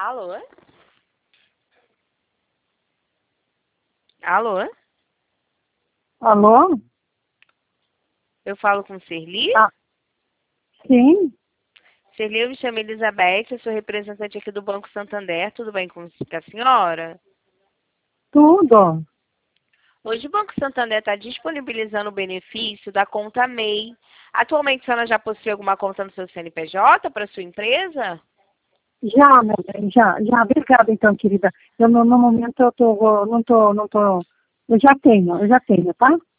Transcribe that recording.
Alô? Alô? Alô? Eu falo com Serli? Ah, sim, Serli, eu me chamo Elizabeth, eu sou representante aqui do Banco Santander. Tudo bem com a senhora? tudo. Hoje o Banco Santander está disponibilizando o benefício da conta MEI. Atualmente, a senhora já possui alguma conta no seu CNPJ para sua empresa? Já, meu bem, já. Obrigada, então, querida. Eu, no momento, eu já tenho, tá?